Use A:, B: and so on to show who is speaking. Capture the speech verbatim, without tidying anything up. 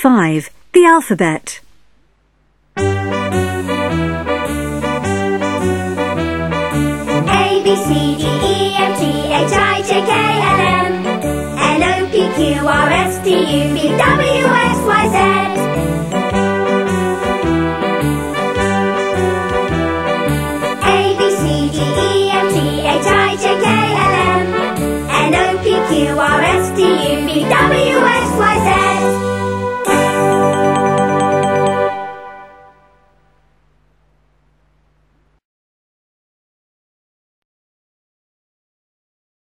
A: five. The alphabet.
B: A, B, C, D, E, F, G, H, I, J, K, L, M N, O, P, Q, R, S, T, U, V, W, X, Y, Z A, B, C, D, E, F, G, H, I, J, K, L, M N, O, P, Q, R, S, T, U, V, W,